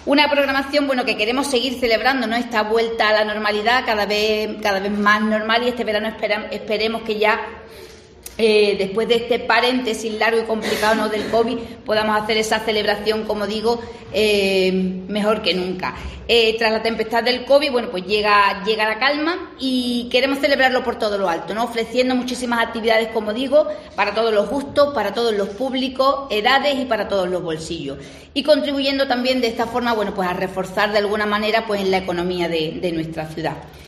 Una programación, bueno, que queremos seguir celebrando, ¿no? Esta vuelta a la normalidad cada vez más normal, y este verano esperemos que ya después de este paréntesis largo y complicado, ¿no?, del COVID, podamos hacer esa celebración, como digo, mejor que nunca. Tras la tempestad del COVID, bueno, pues llega la calma y queremos celebrarlo por todo lo alto, ¿no?, ofreciendo muchísimas actividades, como digo, para todos los gustos, para todos los públicos, edades y para todos los bolsillos. Y contribuyendo también de esta forma, bueno, pues a reforzar de alguna manera pues la economía de nuestra ciudad.